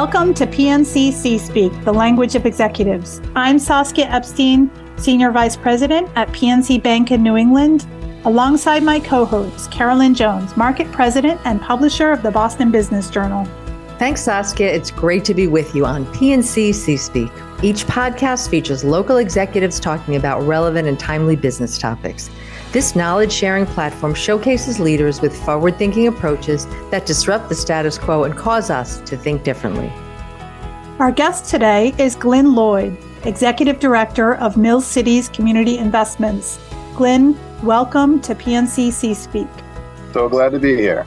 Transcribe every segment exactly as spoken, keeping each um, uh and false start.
Welcome to P N C C-Speak, the language of executives. I'm Saskia Epstein, Senior Vice President at P N C Bank in New England, alongside my co-host, Carolyn Jones, Market President and publisher of the Boston Business Journal. Thanks, Saskia. It's great to be with you on P N C C-Speak. Each podcast features local executives talking about relevant and timely business topics. This knowledge-sharing platform showcases leaders with forward-thinking approaches that disrupt the status quo and cause us to think differently. Our guest today is Glyn Lloyd, Executive Director of Mill Cities Community Investments. Glyn, welcome to P N C C-Speak. So glad to be here.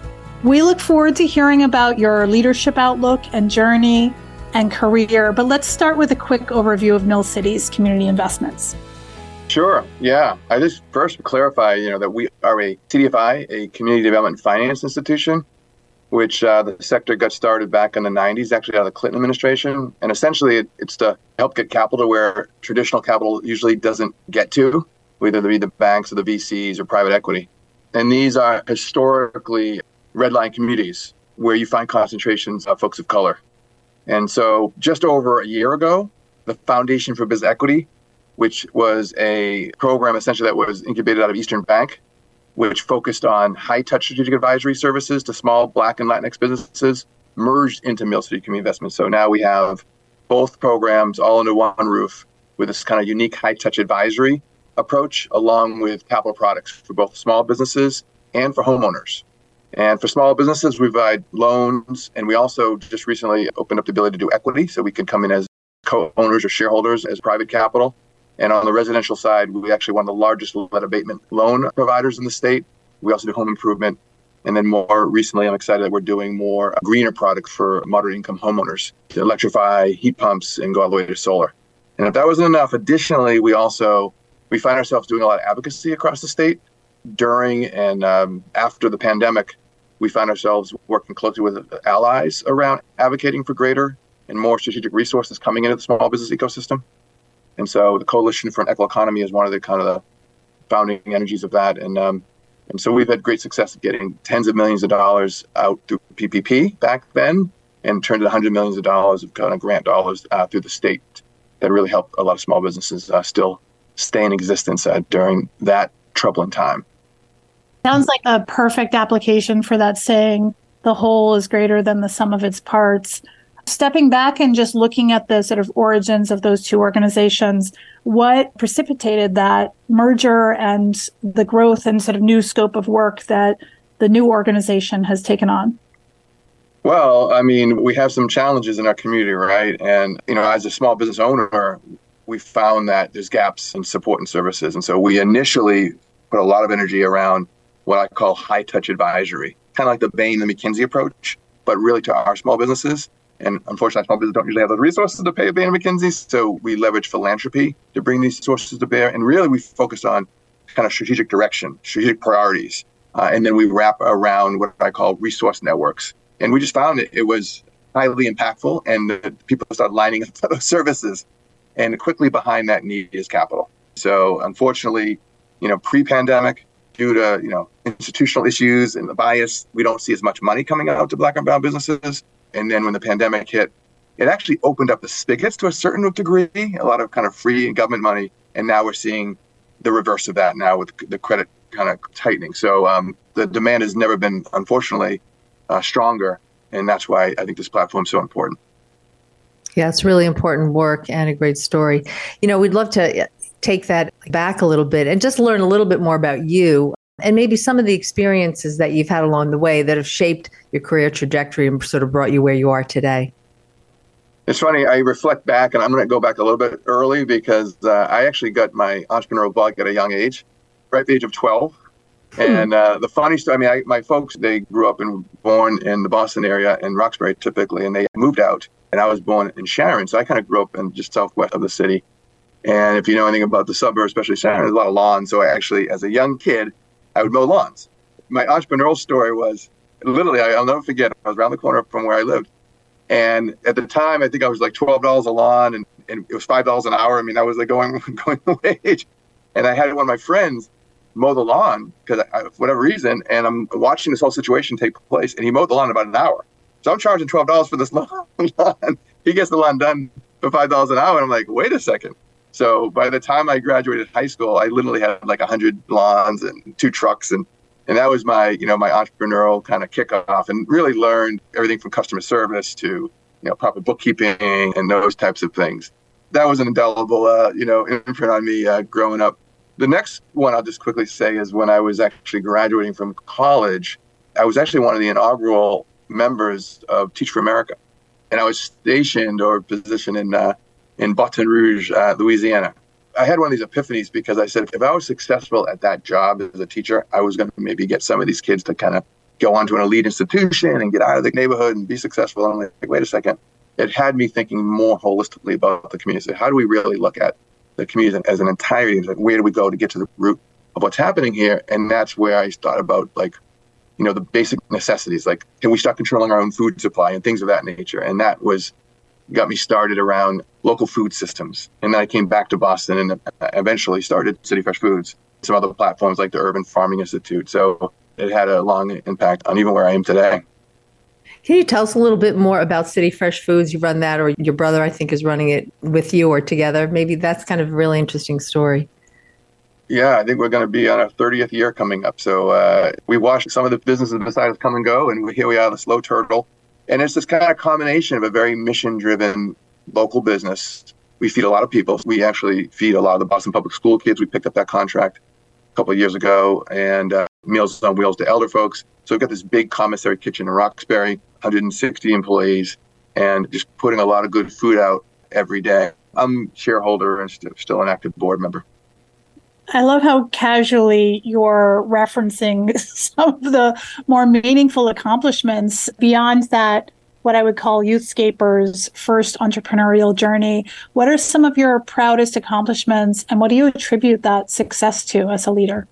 We look forward to hearing about your leadership outlook and journey and career, but let's start with a quick overview of Mill Cities Community Investments. Sure. Yeah. I just first clarify, you know, that we are a C D F I, a community development finance institution, which uh, the sector got started back in the nineties, actually out of the Clinton administration. And essentially, it, it's to help get capital where traditional capital usually doesn't get to, whether they be the banks or the V Cs or private equity. And these are historically redline communities where you find concentrations of folks of color. And so just over a year ago, the Foundation for Business Equity, which was a program essentially that was incubated out of Eastern Bank, which focused on high-touch strategic advisory services to small Black and Latinx businesses, merged into Mill City Community Investments. So now we have both programs all under one roof with this kind of unique high-touch advisory approach, along with capital products for both small businesses and for homeowners. And for small businesses, we provide loans, and we also just recently opened up the ability to do equity, so we can come in as co-owners or shareholders as private capital. And on the residential side, we actually one of the largest lead abatement loan providers in the state. We also do home improvement. And then more recently, I'm excited that we're doing more greener products for moderate income homeowners to electrify heat pumps and go all the way to solar. And if that wasn't enough, additionally, we also, we find ourselves doing a lot of advocacy across the state. During and um, after the pandemic, we find ourselves working closely with allies around advocating for greater and more strategic resources coming into the small business ecosystem. And so the Coalition for an Equal Economy is one of the kind of the founding energies of that. And um, and so we've had great success of getting tens of millions of dollars out through P P P back then and turned it one hundred millions of dollars of kind of grant dollars uh, through the state that really helped a lot of small businesses uh, still stay in existence uh, during that troubling time. Sounds like a perfect application for that saying, the whole is greater than the sum of its parts. Stepping back and just looking at the sort of origins of those two organizations, what precipitated that merger and the growth and sort of new scope of work that the new organization has taken on? Well, I mean, we have some challenges in our community, right? And, you know, as a small business owner, we found that there's gaps in support and services. And so we initially put a lot of energy around what I call high-touch advisory, kind of like the Bain and the McKinsey approach, but really to our small businesses. And unfortunately, small businesses don't usually have the resources to pay Bain and McKinsey, so we leverage philanthropy to bring these sources to bear. And really, we focus on kind of strategic direction, strategic priorities, uh, and then we wrap around what I call resource networks. And we just found it, it was highly impactful, and the people started lining up for those services. And quickly behind that need is capital. So unfortunately, you know, pre-pandemic, due to, you know, institutional issues and the bias, we don't see as much money coming out to Black and brown businesses. And then when the pandemic hit, it actually opened up the spigots to a certain degree, a lot of kind of free government money. And now we're seeing the reverse of that now with the credit kind of tightening. So um, the demand has never been, unfortunately, uh, stronger. And that's why I think this platform is so important. Yeah, it's really important work and a great story. You know, we'd love to take that back a little bit and just learn a little bit more about you and maybe some of the experiences that you've had along the way that have shaped your career trajectory and sort of brought you where you are today. It's funny, I reflect back, and I'm going to go back a little bit early because uh, I actually got my entrepreneurial bug at a young age, right at the age of twelve. Hmm. And uh, the funny story, I mean, I, my folks, they grew up and born in the Boston area, in Roxbury typically, and they moved out. And I was born in Sharon, so I kind of grew up in just southwest of the city. And if you know anything about the suburbs, especially Sharon, there's a lot of lawns. So I actually, as a young kid, I would mow lawns. My entrepreneurial story was, literally, I'll never forget, I was around the corner from where I lived. And at the time, I think I was like twelve dollars a lawn, and, and it was five dollars an hour. I mean, that was like going, going wage. And I had one of my friends mow the lawn, because for whatever reason, and I'm watching this whole situation take place, and he mowed the lawn in about an hour. So I'm charging twelve dollars for this lawn. He gets the lawn done for five dollars an hour. And I'm like, wait a second. So by the time I graduated high school, I literally had like one hundred lawns and two trucks. And, and that was my, you know, my entrepreneurial kind of kickoff, and really learned everything from customer service to, you know, proper bookkeeping and those types of things. That was an indelible, uh, you know, imprint on me uh, growing up. The next one I'll just quickly say is when I was actually graduating from college, I was actually one of the inaugural members of Teach for America. And I was stationed or positioned in uh, in Baton Rouge, uh, Louisiana. I had one of these epiphanies because I said, if I was successful at that job as a teacher, I was going to maybe get some of these kids to kind of go on to an elite institution and get out of the neighborhood and be successful. And I'm like, wait a second. It had me thinking more holistically about the community. So how do we really look at the community as an entirety? Like, where do we go to get to the root of what's happening here? And that's where I thought about, like, you know, the basic necessities, like, can we start controlling our own food supply and things of that nature? And that was, got me started around local food systems. And then I came back to Boston and eventually started City Fresh Foods, some other platforms like the Urban Farming Institute. So it had a long impact on even where I am today. Can you tell us a little bit more about City Fresh Foods? You run that, or your brother, I think, is running it with you or together. Maybe that's kind of a really interesting story. Yeah, I think we're going to be on our thirtieth year coming up. So uh, we watched some of the businesses beside us come and go, and here we are, the Slow Turtle. And it's this kind of combination of a very mission-driven local business. We feed a lot of people. We actually feed a lot of the Boston Public School kids. We picked up that contract a couple of years ago, and uh, Meals on Wheels to elder folks. So we've got this big commissary kitchen in Roxbury, one hundred sixty employees, and just putting a lot of good food out every day. I'm a shareholder and st- still an active board member. I love how casually you're referencing some of the more meaningful accomplishments beyond that, what I would call Youthscaper's first entrepreneurial journey. What are some of your proudest accomplishments, and what do you attribute that success to as a leader?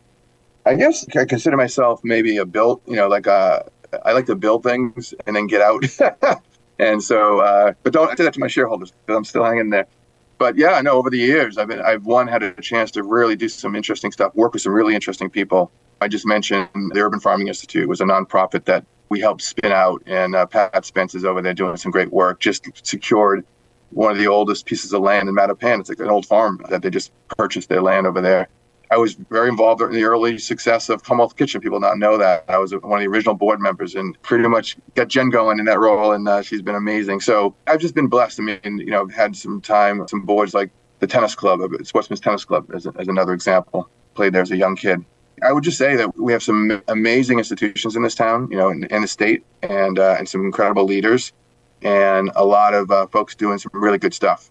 I guess I consider myself maybe a build, you know, like a, I like to build things and then get out. And so, uh, but don't say that to my shareholders because I'm still hanging there. But yeah, I know over the years, I've been, I've one had a chance to really do some interesting stuff, work with some really interesting people. I just mentioned the Urban Farming Institute was a nonprofit that we helped spin out, and uh, Pat Spence is over there doing some great work. Just secured one of the oldest pieces of land in Mattapan. It's like an old farm that they just purchased their land over there. I was very involved in the early success of Commonwealth Kitchen. People not know that. I was one of the original board members and pretty much got Jen going in that role, and uh, she's been amazing. So I've just been blessed. I mean, you know, I've had some time, some boards like the tennis club, Sportsman's Tennis Club as, a, as another example. Played there as a young kid. I would just say that we have some amazing institutions in this town, you know, in, in the state, and uh, and some incredible leaders, and a lot of uh, folks doing some really good stuff.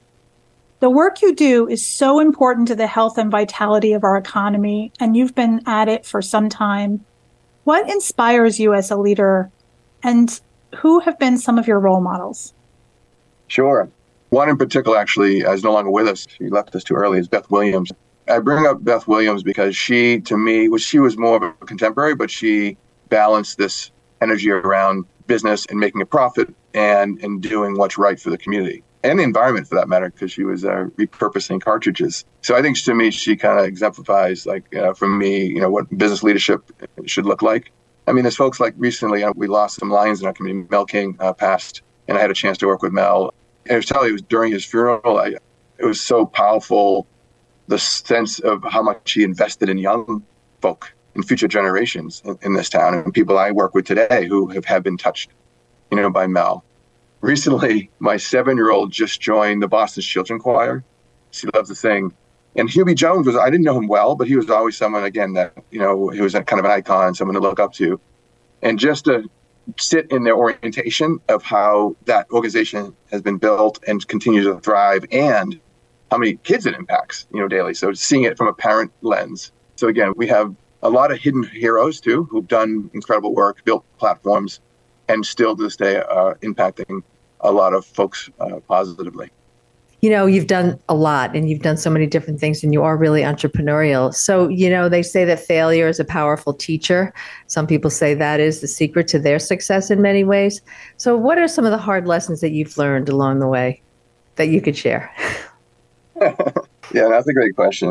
The work you do is so important to the health and vitality of our economy, and you've been at it for some time. What inspires you as a leader, and who have been some of your role models? Sure. One in particular, actually, is no longer with us. She left us too early, is Beth Williams. I bring up Beth Williams because she, to me, was she was more of a contemporary, but she balanced this energy around business and making a profit and, and doing what's right for the community. And the environment, for that matter, because she was uh, repurposing cartridges. So I think, to me, she kind of exemplifies, like, uh, for me, you know, what business leadership should look like. I mean, there's folks like recently, uh, we lost some lions in our community. Mel King uh, passed, and I had a chance to work with Mel. And I was telling you, it was during his funeral. I, it was so powerful, the sense of how much he invested in young folk and future generations in, in this town, and people I work with today who have, have been touched, you know, by Mel. Recently, my seven-year-old just joined the Boston Children's Choir. She loves to sing. And Hubie Jones was, I didn't know him well, but he was always someone, again, that, you know, he was a, kind of an icon, someone to look up to. And just to sit in their orientation of how that organization has been built and continues to thrive, and how many kids it impacts, you know, daily. So seeing it from a parent lens. So again, we have a lot of hidden heroes, too, who've done incredible work, built platforms, and still to this day are impacting a lot of folks uh, positively. You know, you've done a lot and you've done so many different things, and you are really entrepreneurial. So, you know, they say that failure is a powerful teacher. Some people say that is the secret to their success in many ways. So what are some of the hard lessons that you've learned along the way that you could share? Yeah, that's a great question.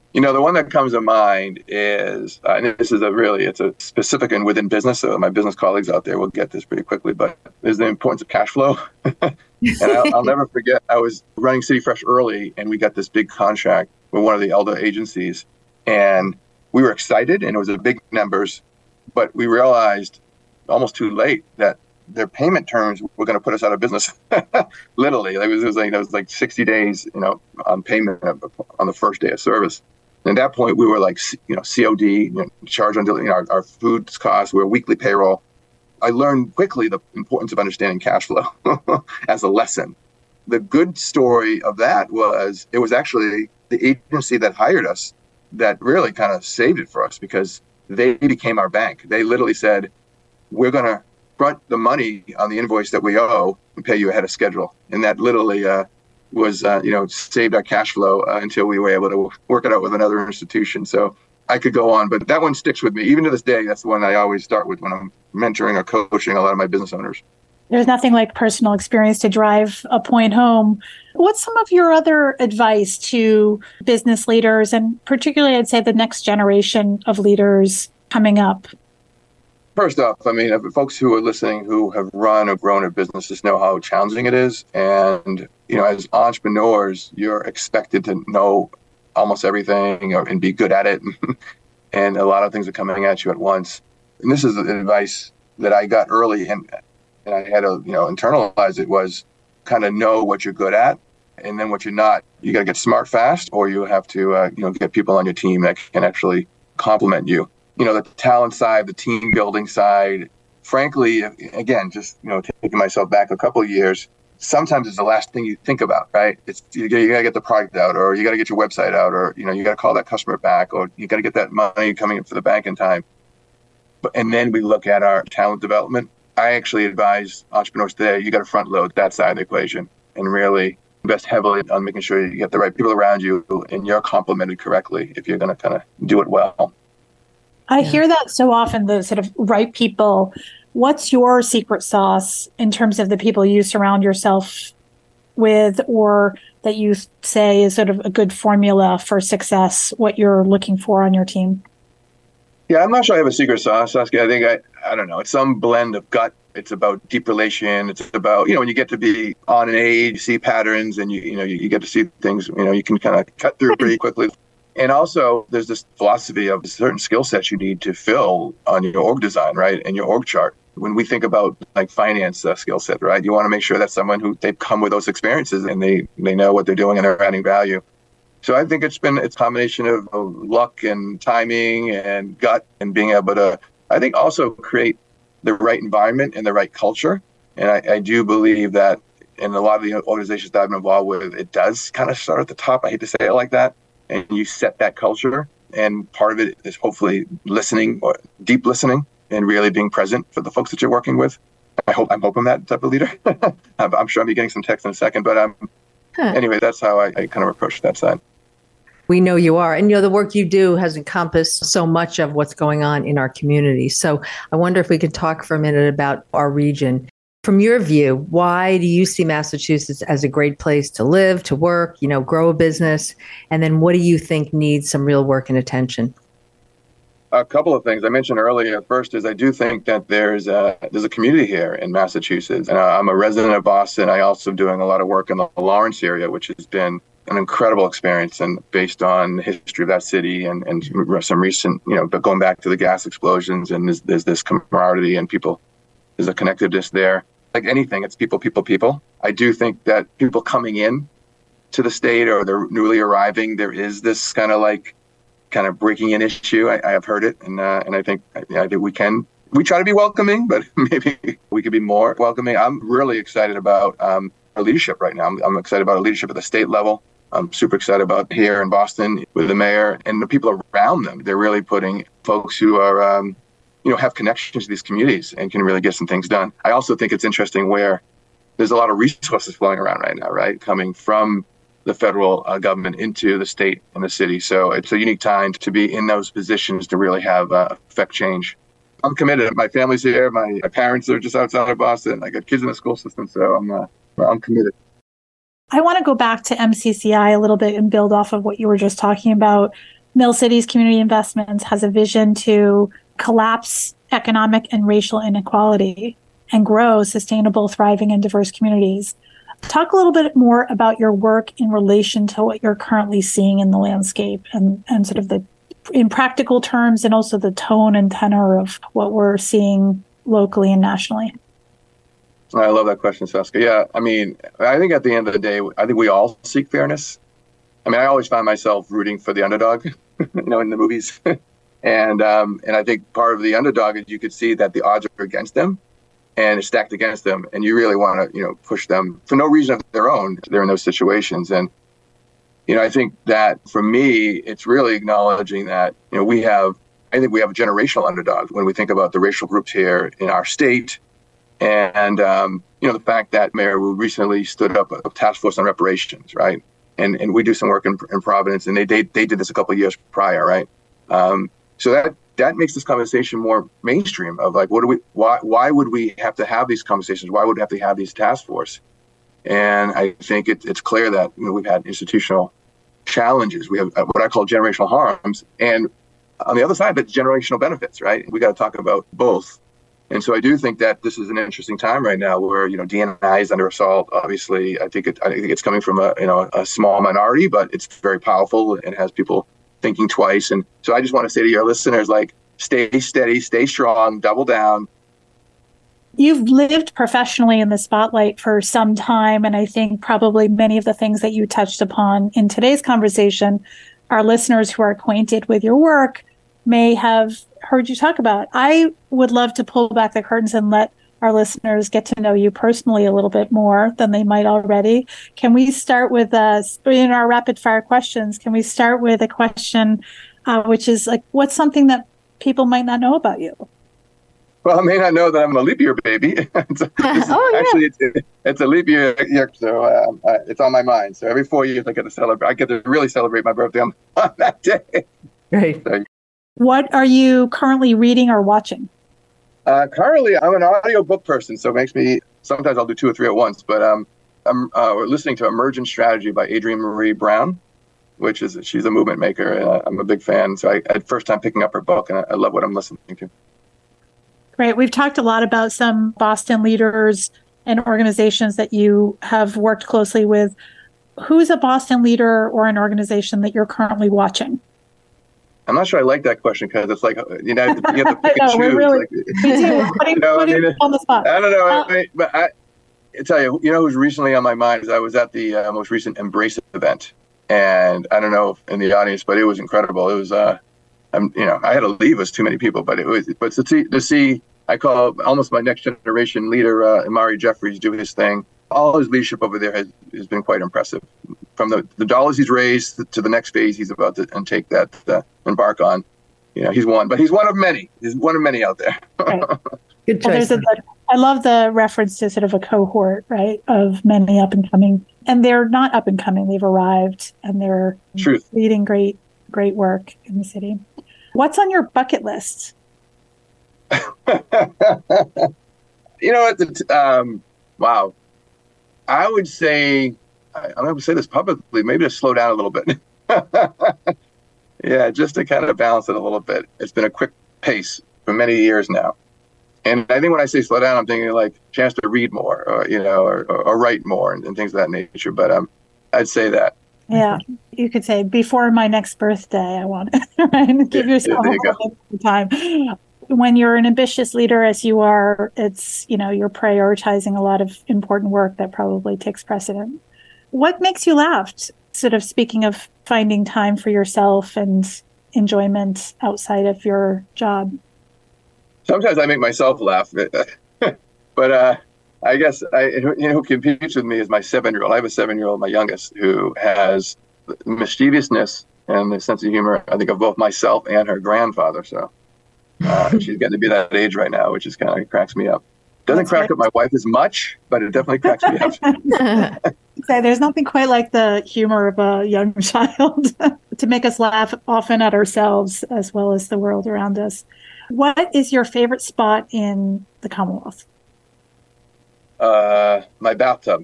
You know, the one that comes to mind is, uh, and this is a really, it's a specific and within business, so my business colleagues out there will get this pretty quickly, but is the importance of cash flow. And I'll, I'll never forget, I was running City Fresh early, and we got this big contract with one of the elder agencies, and we were excited, and it was a big numbers, but we realized almost too late that their payment terms were going to put us out of business. Literally, it was, it was like it was like sixty days, you know, on payment on the first day of service. And at that point, we were like, you know, C O D, you know, charge on you know, our, our food costs, we were weekly payroll. I learned quickly the importance of understanding cash flow as a lesson. The good story of that was it was actually the agency that hired us that really kind of saved it for us, because they became our bank. They literally said, we're going to front the money on the invoice that we owe and pay you ahead of schedule. And that literally uh, was, uh, you know, saved our cash flow uh, until we were able to work it out with another institution. So I could go on, but that one sticks with me. Even to this day, that's the one I always start with when I'm mentoring or coaching a lot of my business owners. There's nothing like personal experience to drive a point home. What's some of your other advice to business leaders, and particularly, I'd say, the next generation of leaders coming up? First off, I mean, folks who are listening who have run or grown a business just know how challenging it is. And, you know, as entrepreneurs, you're expected to know almost everything or, and be good at it. And a lot of things are coming at you at once. And this is advice that I got early, and, and I had to, you know, internalize it, was kind of know what you're good at and then what you're not. You got to get smart fast, or you have to, uh, you know, get people on your team that can actually complement you. You know, the talent side, the team building side, frankly, again, just, you know, taking myself back a couple of years, sometimes it's the last thing you think about, right? It's you got to get the product out, or you got to get your website out, or, you know, you got to call that customer back, or you got to get that money coming in for the bank in time. But, and then we look at our talent development. I actually advise entrepreneurs today, you got to front load that side of the equation and really invest heavily on making sure you get the right people around you and you're complemented correctly if you're going to kind of do it well. I hear that so often, the sort of right people. What's your secret sauce in terms of the people you surround yourself with, or that you say is sort of a good formula for success, what you're looking for on your team? Yeah, I'm not sure I have a secret sauce, Saskia. I think, I, I don't know, it's some blend of gut. It's about deep relation. It's about, you know, when you get to be on an age, you see patterns, and you, you know, you, you get to see things, you know, you can kind of cut through pretty quickly. And also, there's this philosophy of certain skill sets you need to fill on your org design, right, and your org chart. When we think about like finance uh, skill set, right, you want to make sure that's someone who they've come with those experiences and they, they know what they're doing and they're adding value. So I think it's been it's a combination of, of luck and timing and gut and being able to, I think, also create the right environment and the right culture. And I, I do believe that in a lot of the organizations that I've been involved with, it does kind of start at the top. I hate to say it like that. And you set that culture. And part of it is hopefully listening, or deep listening, and really being present for the folks that you're working with. I hope I'm hoping that type of leader. I'm, I'm sure I'll be getting some text in a second, but um, huh. anyway, that's how I, I kind of approach that side. We know you are. And, you know, the work you do has encompassed so much of what's going on in our community. So I wonder if we could talk for a minute about our region. From your view, why do you see Massachusetts as a great place to live, to work, you know, grow a business? And then what do you think needs some real work and attention? A couple of things I mentioned earlier. First is I do think that there's a, there's a community here in Massachusetts. And I'm a resident of Boston. I also doing a lot of work in the Lawrence area, which has been an incredible experience, and based on the history of that city and, and some recent, you know, but going back to the gas explosions, and there's, there's this camaraderie and people, there's a connectedness there. Like anything, it's people, people, people. I do think that people coming in to the state or they're newly arriving, there is this kind of like kind of breaking in issue. I, I have heard it, and uh, and I think I think we can we try to be welcoming, but maybe we could be more welcoming. I'm really excited about um, our leadership right now. I'm, I'm excited about our leadership at the state level. I'm super excited about here in Boston with the mayor and the people around them. They're really putting folks who are, um, you know, have connections to these communities and can really get some things done. I also think it's interesting where there's a lot of resources flowing around right now, right, coming from the federal uh, government into the state and the city. So it's a unique time to be in those positions to really have uh, affect change. I'm committed. My family's here. My, my parents are just outside of Boston. I got kids in the school system, so I'm uh, I'm committed. I want to go back to M C C I a little bit and build off of what you were just talking about. Mill Cities Community Investments has a vision to collapse economic and racial inequality and grow sustainable, thriving, and diverse communities. Talk a little bit more about your work in relation to what you're currently seeing in the landscape and, and sort of the, in practical terms, and also the tone and tenor of what we're seeing locally and nationally. I love that question, Saskia. Yeah, I mean, I think at the end of the day, I think we all seek fairness. I mean, I always find myself rooting for the underdog, you know, in the movies. and um, and I think part of the underdog is you could see that the odds are against them and it's stacked against them. And you really want to, you know, push them for no reason of their own. They're in those situations. And, you know, I think that for me, it's really acknowledging that, you know, we have, I think we have a generational underdog when we think about the racial groups here in our state. And, um, you know, the fact that Mayor Wu recently stood up a task force on reparations, right? And and we do some work in, in Providence, and they, they they did this a couple of years prior, right? Um, so that that makes this conversation more mainstream of like, what do we, why why would we have to have these conversations? Why would we have to have these task force? And I think it, it's clear that, you know, we've had institutional challenges. We have what I call generational harms, and on the other side, but generational benefits, right? We got to talk about both. And so I do think that this is an interesting time right now where, you know, D and I is under assault. Obviously, I think it, I think it's coming from a, you know, a small minority, but it's very powerful and has people thinking twice. And so I just want to say to your listeners, like, stay steady, stay strong, double down. You've lived professionally in the spotlight for some time. And I think probably many of the things that you touched upon in today's conversation, our listeners who are acquainted with your work may have heard you talk about. I would love to pull back the curtains and let our listeners get to know you personally a little bit more than they might already. Can we start with, uh, in our rapid fire questions, can we start with a question uh, which is like, what's something that people might not know about you? Well, I may not know that I'm a leap year baby. it's, it's, oh, yeah. Actually, it's, it's a leap year, year so um, uh, it's on my mind. So every four years I get to celebrate. I get to really celebrate my birthday on, on that day. Great. So, what are you currently reading or watching? Uh, currently, I'm an audiobook person, so it makes me, sometimes I'll do two or three at once, but um, I'm uh, listening to Emergent Strategy by Adrienne Maree Brown, which is, she's a movement maker. And uh, I'm a big fan. So I, I had first time picking up her book, and I, I love what I'm listening to. Great. We've talked a lot about some Boston leaders and organizations that you have worked closely with. Who's a Boston leader or an organization that you're currently watching? I'm not sure I like that question because it's like, you know, you have to pick no, and choose. Really, like, putting, you know, putting I mean, on the spot. I don't know. Uh, I, but I, I tell you, you know who's recently on my mind is I was at the uh, most recent Embrace event. And I don't know if in the audience, but it was incredible. It was, uh, I'm, you know, I had to leave. It was too many people, but it was, but to see, to see I call almost my next generation leader, uh, Amari Jeffries, do his thing. All his leadership over there has, has been quite impressive. From the, the dollars he's raised to the next phase he's about to and take that, uh, embark on. You know, he's one, but he's one of many. He's one of many out there. Right. Good Well, choice. there's a, I love the reference to sort of a cohort, right, of many up and coming. And they're not up and coming. They've arrived and they're Truth. leading great, great work in the city. What's on your bucket list? You know what? The, um, wow. I would say, I, I'm going to say this publicly, maybe to slow down a little bit. Yeah, just to kind of balance it a little bit. It's been a quick pace for many years now. And I think when I say slow down, I'm thinking like chance to read more, or, you know, or, or, or write more and, and things of that nature. But um, I'd say that. Yeah, you could say before my next birthday, I want to right? give Yeah, yourself there a you little bit of time. When you're an ambitious leader, as you are, it's, you know, you're prioritizing a lot of important work that probably takes precedent. What makes you laugh? Sort of speaking of finding time for yourself and enjoyment outside of your job. Sometimes I make myself laugh, but uh, I guess I, you know, who competes with me is my seven-year-old. I have a seven-year-old, my youngest, who has mischievousness and a sense of humor, I think, of both myself and her grandfather. So uh, she's getting to be that age right now, which is kind of cracks me up. Doesn't That's crack right. up my wife as much, but it definitely cracks me up. Say, there's nothing quite like the humor of a young child to make us laugh often at ourselves as well as the world around us. What is your favorite spot in the Commonwealth? Uh, my bathtub.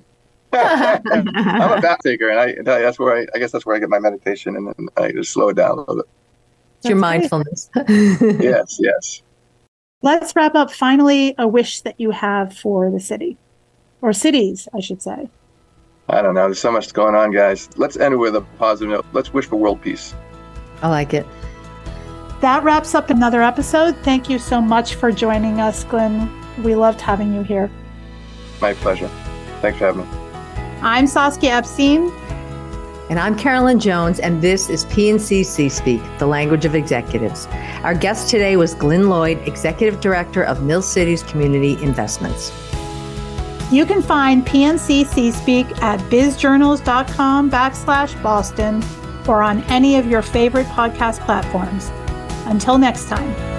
I'm a bath taker, and I that's where I, I guess that's where I get my meditation, and then I just slow it down a little bit. It's your mindfulness. Yes, yes. Let's wrap up. Finally, a wish that you have for the city, or cities, I should say. I don't know. There's so much going on, guys. Let's end it with a positive note. Let's wish for world peace. I like it. That wraps up another episode. Thank you so much for joining us, Glenn. We loved having you here. My pleasure. Thanks for having me. I'm Saskia Epstein. And I'm Carolyn Jones, and this is P and C C-Speak, the language of executives. Our guest today was Glenn Lloyd, Executive Director of Mill Cities Community Investments. You can find P and C C-Speak at bizjournals.com backslash Boston or on any of your favorite podcast platforms. Until next time.